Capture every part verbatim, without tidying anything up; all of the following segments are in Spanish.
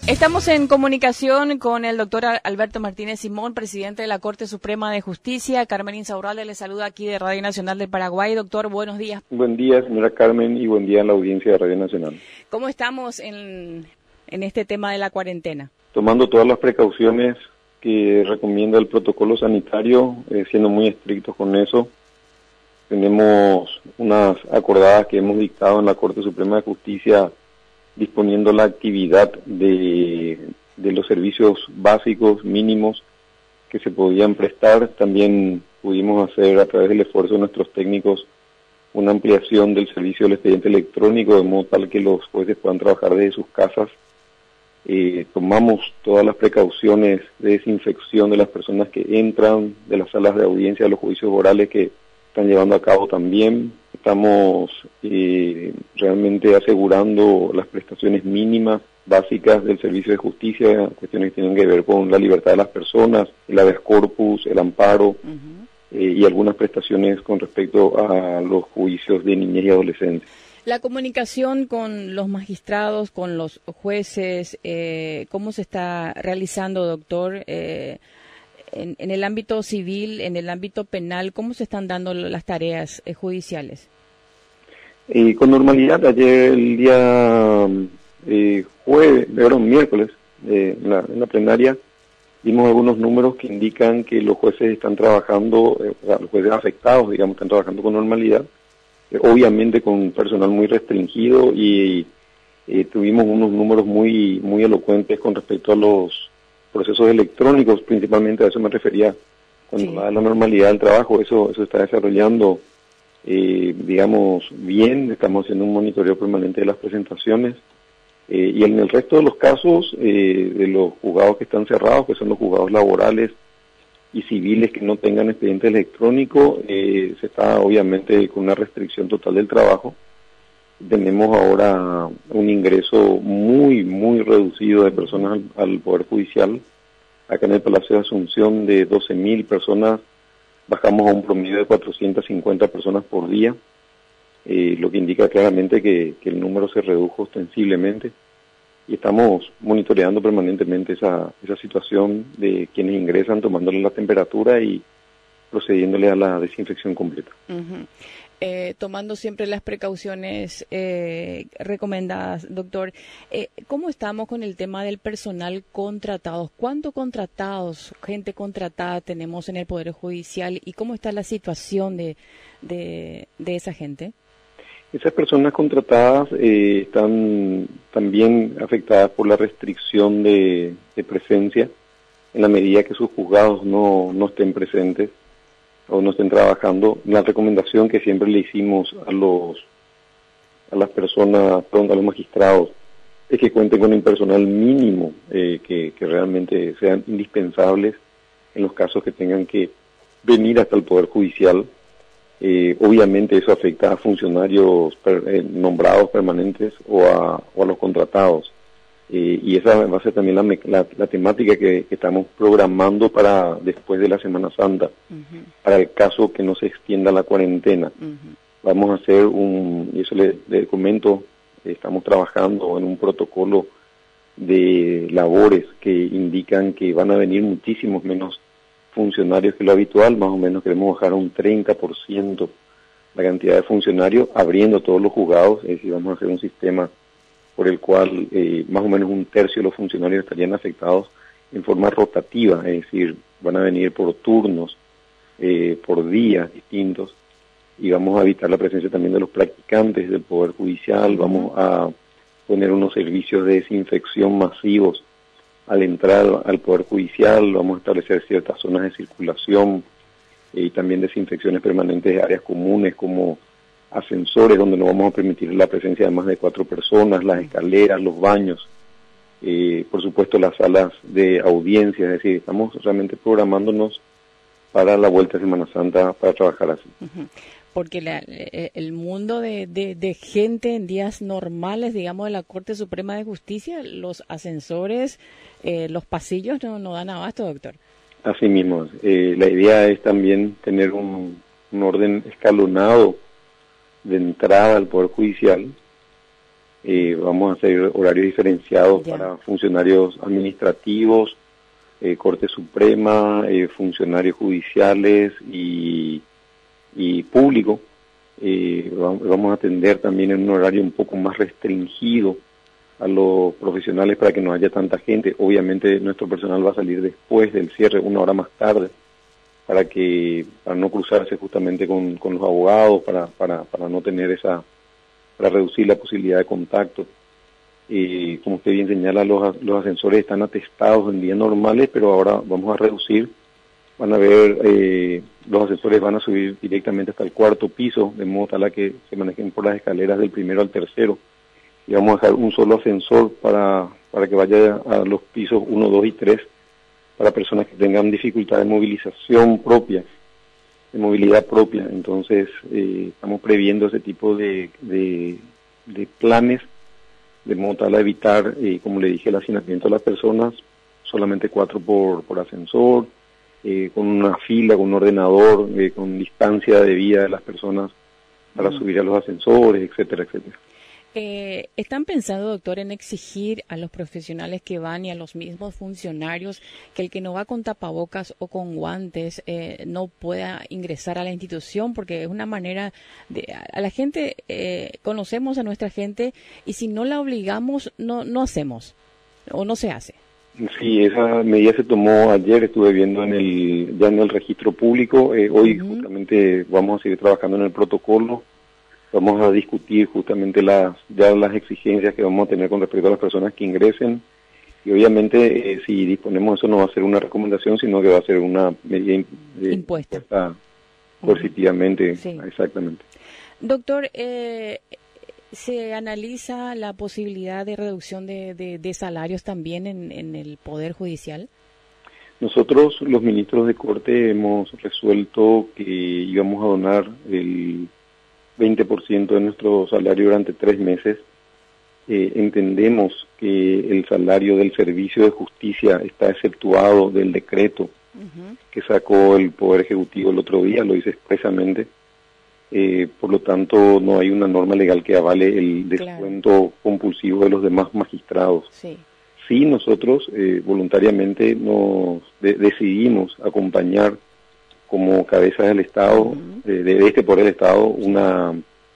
Estamos en comunicación con el doctor Alberto Martínez Simón, presidente de la Corte Suprema de Justicia. Carmen Insaurralde le saluda aquí de Radio Nacional del Paraguay. Doctor, buenos días. Buen día, señora Carmen, y buen día a la audiencia de Radio Nacional. ¿Cómo estamos en, en este tema de la cuarentena? Tomando todas las precauciones que recomienda el protocolo sanitario, eh, siendo muy estrictos con eso. Tenemos unas acordadas que hemos dictado en la Corte Suprema de Justicia disponiendo la actividad de, de los servicios básicos mínimos que se podían prestar. También pudimos hacer a través del esfuerzo de nuestros técnicos una ampliación del servicio del expediente electrónico, de modo tal que los jueces puedan trabajar desde sus casas. Eh, tomamos todas las precauciones de desinfección de las personas que entran, de las salas de audiencia, de los juicios orales que están llevando a cabo también. Estamos eh, realmente asegurando las prestaciones mínimas básicas del servicio de justicia, cuestiones que tienen que ver con la libertad de las personas, el habeas corpus, el amparo, uh-huh. eh, y algunas prestaciones con respecto a los juicios de niñez y adolescentes. La comunicación con los magistrados, con los jueces, eh, ¿cómo se está realizando, doctor? Eh, En, en el ámbito civil, en el ámbito penal, ¿cómo se están dando las tareas eh, judiciales? Eh, con normalidad, ayer el día eh, jueves, perdón, miércoles, eh, en, la, en la plenaria, vimos algunos números que indican que los jueces están trabajando, eh, o sea, los jueces afectados, digamos, están trabajando con normalidad, eh, obviamente con personal muy restringido, y eh, tuvimos unos números muy, muy elocuentes con respecto a los procesos electrónicos, principalmente a eso me refería cuando sí. va a la normalidad del trabajo. Eso eso está desarrollando, eh, digamos, bien. Estamos haciendo un monitoreo permanente de las presentaciones, eh, y en el resto de los casos, eh, de los juzgados que están cerrados, que son los juzgados laborales y civiles que no tengan expediente electrónico, eh, se está obviamente con una restricción total del trabajo. Tenemos ahora un ingreso muy, muy reducido de personas al, al Poder Judicial. Acá en el Palacio de Asunción, de doce mil personas, bajamos a un promedio de cuatrocientas cincuenta personas por día, eh, lo que indica claramente que, que el número se redujo ostensiblemente. Y estamos monitoreando permanentemente esa, esa situación de quienes ingresan, tomándole la temperatura y procediéndole a la desinfección completa. Uh-huh. Eh, tomando siempre las precauciones eh, recomendadas, doctor, eh, ¿cómo estamos con el tema del personal contratado? ¿Cuántos contratados, gente contratada tenemos en el Poder Judicial y cómo está la situación de, de, de esa gente? Esas personas contratadas eh, están también afectadas por la restricción de, de presencia en la medida que sus juzgados no, no estén presentes o no estén trabajando. La recomendación que siempre le hicimos a los a las personas, perdón, a los magistrados, es que cuenten con el personal mínimo, eh, que, que realmente sean indispensables en los casos que tengan que venir hasta el Poder Judicial. Eh, obviamente eso afecta a funcionarios per, eh, nombrados permanentes o a, o a los contratados. Eh, y esa va a ser también la, la, la temática que, que estamos programando para después de la Semana Santa, uh-huh. para el caso que no se extienda la cuarentena. Uh-huh. Vamos a hacer un, y eso le, le comento, estamos trabajando en un protocolo de labores que indican que van a venir muchísimos menos funcionarios que lo habitual. Más o menos queremos bajar a un treinta por ciento la cantidad de funcionarios, abriendo todos los juzgados. Es decir, vamos a hacer un sistema por el cual eh, más o menos un tercio de los funcionarios estarían afectados en forma rotativa, es decir, van a venir por turnos, eh, por días distintos, y vamos a evitar la presencia también de los practicantes del Poder Judicial. Vamos a poner unos servicios de desinfección masivos al entrar al Poder Judicial. Vamos a establecer ciertas zonas de circulación eh, y también desinfecciones permanentes de áreas comunes como ascensores, donde no vamos a permitir la presencia de más de cuatro personas, las escaleras, los baños, eh, por supuesto las salas de audiencia. Es decir, estamos realmente programándonos para la vuelta de Semana Santa para trabajar así. Uh-huh. Porque la, el mundo de, de, de gente en días normales, digamos, de la Corte Suprema de Justicia, los ascensores, eh, los pasillos no, no dan abasto, doctor. Así mismo. Eh, la idea es también tener un, un orden escalonado de entrada al Poder Judicial, Eh, vamos a hacer horarios diferenciados Ya. para funcionarios administrativos, eh, Corte Suprema, eh, funcionarios judiciales y, y público. Eh, vamos a atender también en un horario un poco más restringido a los profesionales para que no haya tanta gente. Obviamente nuestro personal va a salir después del cierre, una hora más tarde, para que para no cruzarse justamente con, con los abogados, para, para, para no tener esa, para reducir la posibilidad de contacto. Eh, como usted bien señala, los, los ascensores están atestados en días normales, pero ahora vamos a reducir. Van a ver, eh, los ascensores van a subir directamente hasta el cuarto piso, de modo tal a que se manejen por las escaleras del primero al tercero. Y vamos a dejar un solo ascensor para, para que vaya a los pisos uno, dos y tres, para personas que tengan dificultad de movilización propia, de movilidad propia. Entonces, eh, estamos previendo ese tipo de, de, de planes, de modo tal a evitar, eh, como le dije, el hacinamiento de las personas, solamente cuatro por, por ascensor, eh, con una fila, con un ordenador, eh, con distancia de vida de las personas para mm. subir a los ascensores, etcétera, etcétera. Eh, ¿Están pensando, doctor, en exigir a los profesionales que van y a los mismos funcionarios que el que no va con tapabocas o con guantes eh, no pueda ingresar a la institución? Porque es una manera de... A la gente, eh, conocemos a nuestra gente y si no la obligamos, no, no hacemos o no se hace. Sí, esa medida se tomó ayer, estuve viendo en el ya en el registro público, eh, hoy uh-huh. justamente vamos a seguir trabajando en el protocolo. Vamos a discutir justamente las ya las exigencias que vamos a tener con respecto a las personas que ingresen y obviamente eh, si disponemos de eso no va a ser una recomendación, sino que va a ser una medida eh, impuesta, impuesta coercitivamente. Sí. Exactamente. Doctor, eh, ¿se analiza la posibilidad de reducción de, de, de salarios también en, en el Poder Judicial? Nosotros, los ministros de Corte, hemos resuelto que íbamos a donar el veinte por ciento de nuestro salario durante tres meses. Eh, entendemos que el salario del servicio de justicia está exceptuado del decreto uh-huh. que sacó el Poder Ejecutivo el otro día, lo dice expresamente. Eh, por lo tanto, no hay una norma legal que avale el descuento claro. compulsivo de los demás magistrados. Sí, sí nosotros eh, voluntariamente nos de- decidimos acompañar como cabeza del Estado, uh-huh. de, de este por el Estado, una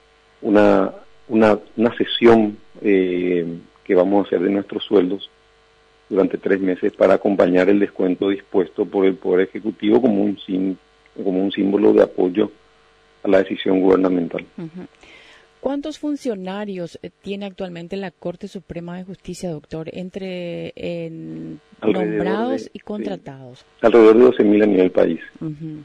una una, una sesión eh, que vamos a hacer de nuestros sueldos durante tres meses para acompañar el descuento dispuesto por el Poder Ejecutivo como un sim, como un símbolo de apoyo a la decisión gubernamental. Uh-huh. ¿Cuántos funcionarios tiene actualmente la Corte Suprema de Justicia, doctor, entre en, nombrados de, y contratados? Sí, alrededor de doce mil a nivel país. Uh-huh.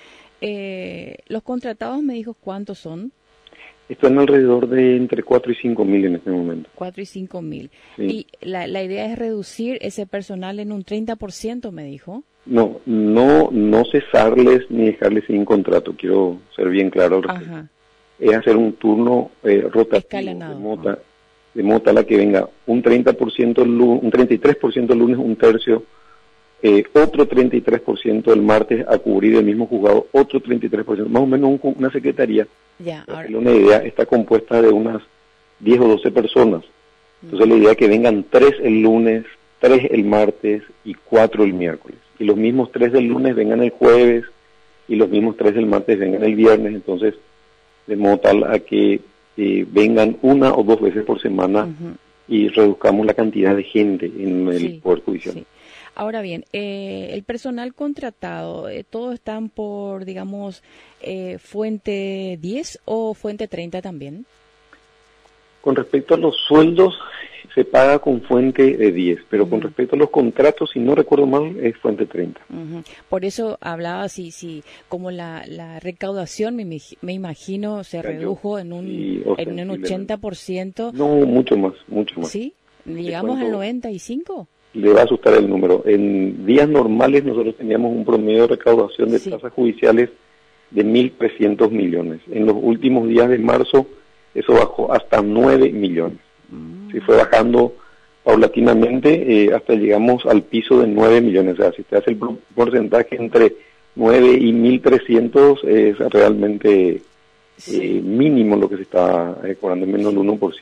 Eh, ¿Los contratados me dijo cuántos son? Están alrededor de entre cuatro y cinco mil en este momento. cuatro y cinco mil. Sí. Y la, la idea es reducir ese personal en un treinta por ciento, me dijo. No, no, no cesarles ni dejarles sin contrato, quiero ser bien claro al respecto. Ajá. Es hacer un turno eh, rotativo, de modo, de modo tal a que venga un treinta por ciento, un treinta y tres por ciento el lunes, un tercio, eh, otro treinta y tres por ciento el martes a cubrir el mismo juzgado, otro treinta y tres por ciento, más o menos un, una secretaría. Ya, ahora... Una idea está compuesta de unas diez o doce personas. Entonces mm. la idea es que vengan tres el lunes, tres el martes y cuatro el miércoles. Y los mismos tres del lunes vengan el jueves y los mismos tres del martes vengan el viernes. Entonces, de modo tal a que eh, vengan una o dos veces por semana uh-huh. y reduzcamos la cantidad de gente en el sí, Poder Judicial. Sí. Ahora bien, eh, el personal contratado, eh, ¿todos están por, digamos, eh, fuente diez o fuente treinta también? Con respecto a los sueldos, se paga con fuente de diez, pero uh-huh. con respecto a los contratos, si no recuerdo mal, es fuente treinta. Uh-huh. Por eso hablaba, si, si como la, la recaudación, me, me imagino, se Cayó. redujo en un, sí, en un ochenta por ciento. No, mucho más, mucho más. ¿Sí? ¿Llegamos al noventa y cinco? Le va a asustar el número. En días normales nosotros teníamos un promedio de recaudación de sí. tasas judiciales de mil trescientos millones. En los últimos días de marzo eso bajó hasta nueve millones. Mm. Sí, fue bajando paulatinamente eh, hasta llegamos al piso de nueve millones. O sea, si te hace el porcentaje entre nueve y mil trescientos es realmente sí. eh, mínimo lo que se está eh, cobrando, menos del uno por ciento. Sí.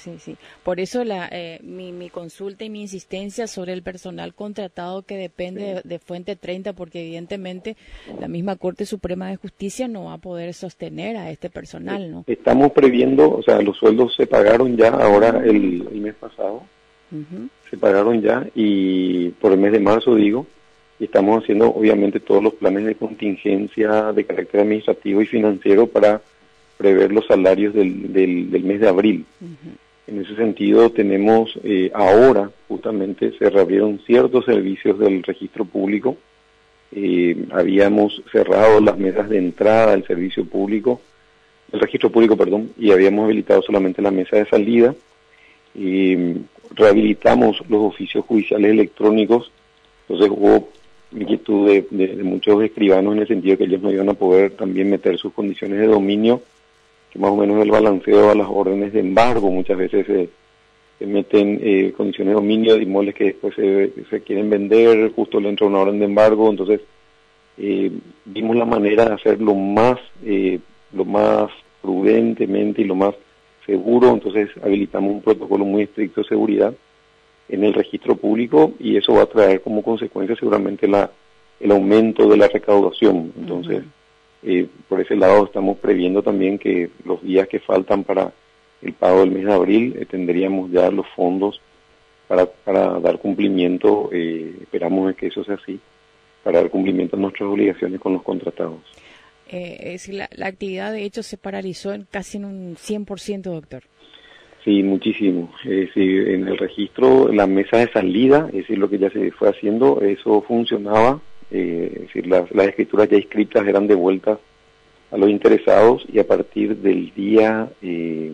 Sí, sí. Por eso la, eh, mi, mi consulta y mi insistencia sobre el personal contratado que depende sí. de, de Fuente treinta, porque evidentemente la misma Corte Suprema de Justicia no va a poder sostener a este personal, ¿no? Estamos previendo, o sea, los sueldos se pagaron ya ahora el, el mes pasado, uh-huh. se pagaron ya y por el mes de marzo digo, y estamos haciendo obviamente todos los planes de contingencia de carácter administrativo y financiero para prever los salarios del, del, del mes de abril. Uh-huh. En ese sentido tenemos eh, ahora justamente se reabrieron ciertos servicios del registro público, eh, habíamos cerrado las mesas de entrada al servicio público, el registro público, perdón, y habíamos habilitado solamente la mesa de salida, eh, rehabilitamos los oficios judiciales electrónicos, entonces hubo inquietud de, de, de muchos escribanos en el sentido de que ellos no iban a poder también meter sus condiciones de dominio, que más o menos el balanceo a las órdenes de embargo, muchas veces se, se meten eh, condiciones de dominio de inmuebles que después se, se quieren vender, justo le entra una orden de embargo, entonces eh, vimos la manera de hacer lo más, eh, lo más prudentemente y lo más seguro, entonces habilitamos un protocolo muy estricto de seguridad en el registro público y eso va a traer como consecuencia seguramente la el aumento de la recaudación, entonces uh-huh. Eh, por ese lado estamos previendo también que los días que faltan para el pago del mes de abril eh, tendríamos ya los fondos para, para dar cumplimiento, eh, esperamos que eso sea así, para dar cumplimiento a nuestras obligaciones con los contratados. Eh, es decir, la, la actividad de hecho se paralizó en casi en un cien por ciento, doctor. Sí, muchísimo. Es decir, en el registro, la mesa de salida, es decir, lo que ya se fue haciendo, eso funcionaba. Eh, es decir, las, las escrituras ya inscritas eran devueltas a los interesados y a partir del día, eh,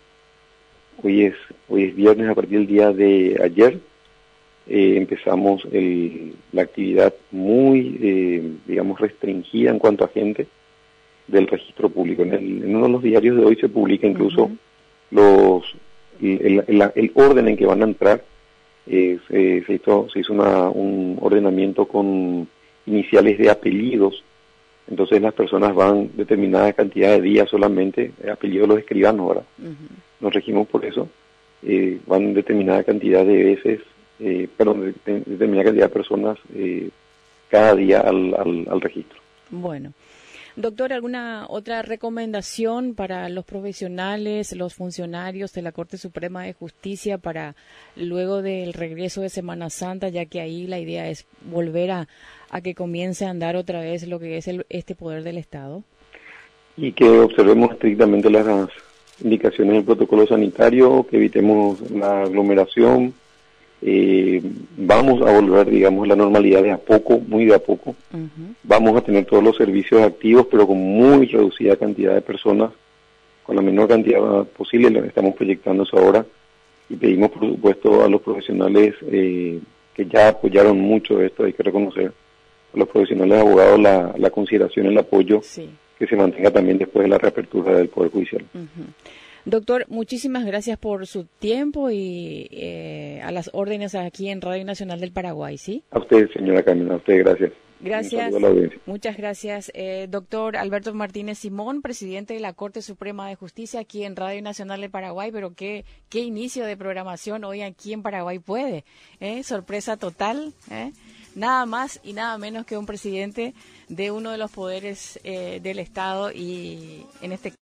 hoy es hoy es viernes, a partir del día de ayer, eh, empezamos el, la actividad muy, eh, digamos, restringida en cuanto a gente del registro público. En, el, en uno de los diarios de hoy se publica incluso uh-huh. los el, el, el orden en que van a entrar. Eh, se, se hizo, se hizo una, un ordenamiento con iniciales de apellidos, entonces las personas van determinada cantidad de días solamente, apellidos de los escribanos ahora, uh-huh. nos regimos por eso, eh, van determinada cantidad de veces, eh, perdón, de, determinada cantidad de personas eh, cada día al, al, al registro. Bueno. Doctor, ¿alguna otra recomendación para los profesionales, los funcionarios de la Corte Suprema de Justicia para luego del regreso de Semana Santa, ya que ahí la idea es volver a, a que comience a andar otra vez lo que es el, este poder del Estado? Y que observemos estrictamente las indicaciones del protocolo sanitario, que evitemos la aglomeración. Eh, vamos a volver, digamos, a la normalidad de a poco, muy de a poco. Uh-huh. Vamos a tener todos los servicios activos, pero con muy reducida cantidad de personas, con la menor cantidad posible. Estamos proyectando eso ahora y pedimos, por supuesto, a los profesionales eh, que ya apoyaron mucho esto, hay que reconocer, a los profesionales abogados la, la consideración, el apoyo sí. que se mantenga también después de la reapertura del Poder Judicial. Uh-huh. Doctor, muchísimas gracias por su tiempo y eh, a las órdenes aquí en Radio Nacional del Paraguay, ¿sí? A usted, señora Camila, a usted, gracias. Gracias, muchas gracias. Eh, doctor Alberto Martínez Simón, presidente de la Corte Suprema de Justicia aquí en Radio Nacional del Paraguay, pero qué, qué inicio de programación hoy aquí en Paraguay puede, ¿eh? Sorpresa total, ¿eh? Nada más y nada menos que un presidente de uno de los poderes eh, del Estado y en este